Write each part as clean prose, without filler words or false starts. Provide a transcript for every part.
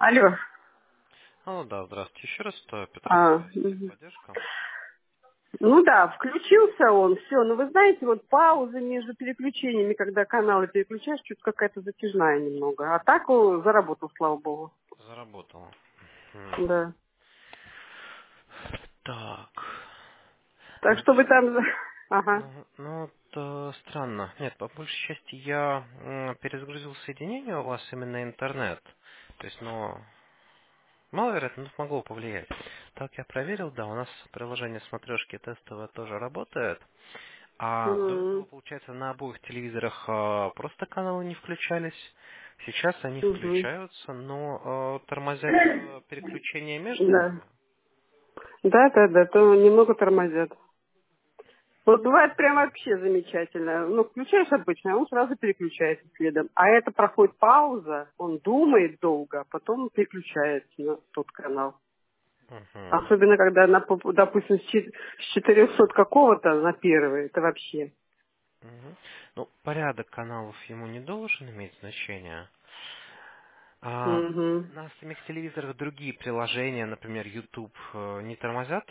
Алло. Алло, да, здравствуйте. Еще раз, это Петросвязь, Мгм. техподдержка. Ну да, включился он, все. Но вы знаете, вот паузы между переключениями, когда каналы переключаешь, что-то какая-то затяжная немного. А так заработал, слава богу. Заработал. Мгм. Да. Так. Так Ну, что вы там... Ага. странно. Нет, по большей части я перезагрузил соединение у вас именно интернет. То есть, маловероятно, но могло повлиять. Так я проверил, да, у нас приложение смотрешки тестовое тоже работает. А до этого, М, получается, на обоих телевизорах просто каналы не включались. Сейчас они мгм. включаются, но тормозят переключение между Да. ними. Да, то немного тормозят. Вот бывает прям вообще замечательно. Ну, включаешь обычно, а он сразу переключается следом. А это проходит пауза, он думает долго, а потом переключается на тот канал. Мгм. Особенно, когда, допустим, с 400 какого-то на первый, это вообще. Мгм. Ну, порядок каналов ему не должен иметь значения. А Мгм. на самих телевизорах другие приложения, например, YouTube, не тормозят?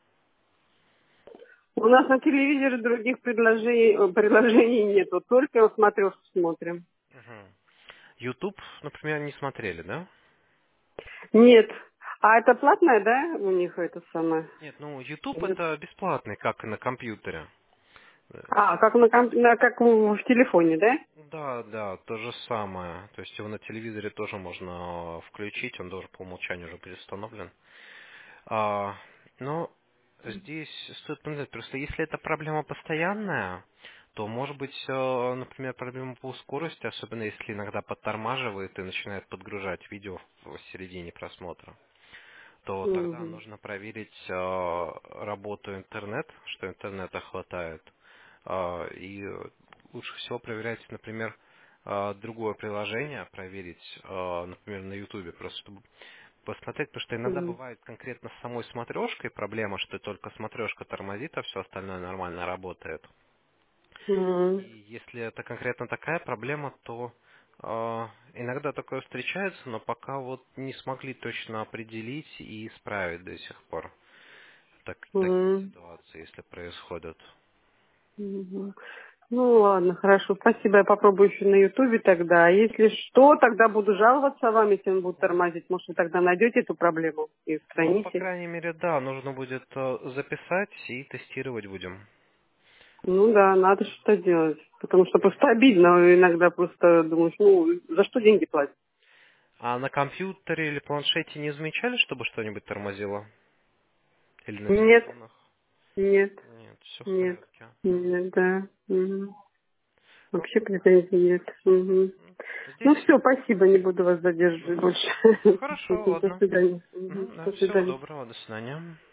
У нас на телевизоре других предложений нету, только смотрешку смотрим. Мгм. YouTube, например, не смотрели, да? Нет. А это платное, да, у них это самое? Нет, ну, YouTube Или- это бесплатный, как и на компьютере. А, как как в телефоне, да? Да, да, то же самое. То есть его на телевизоре тоже можно включить, он тоже по умолчанию уже предустановлен. А, но здесь стоит понять, просто если это проблема постоянная, то может быть, например, проблема по скорости, особенно если иногда подтормаживает и начинает подгружать видео в середине просмотра, то тогда Мгм. нужно проверить работу интернет, что интернета хватает. И лучше всего проверять, например, другое приложение, проверить, например, на Ютубе, просто чтобы посмотреть, потому что иногда Мгм. бывает конкретно с самой смотрешкой проблема, что только смотрешка тормозит, а все остальное нормально работает. И Мгм. если это конкретно такая проблема, то иногда такое встречается, но пока вот не смогли точно определить и исправить до сих пор такие Мгм. ситуации, если происходят. Мгм. Ну ладно, хорошо. Спасибо, я попробую еще на Ютубе тогда. А если что, тогда буду жаловаться вам, если он будет тормозить. Может, вы тогда найдете эту проблему и Ну, по устраните. крайней мере, да, нужно будет записать и тестировать будем. Ну да, надо что-то делать. Потому что просто обидно. Иногда просто думаешь, ну, за что деньги платят? А на компьютере или планшете не замечали, чтобы что-нибудь тормозило? Или на Нет, телефонах? нет, Нет, все в нет, порядке. нет, да. Мгм. Вообще претензий нет. Мгм. Ну Здесь все, спасибо, не буду вас задерживать больше. хорошо, До ладно. свидания. Мгм. Да, До всего свидания. доброго, до свидания.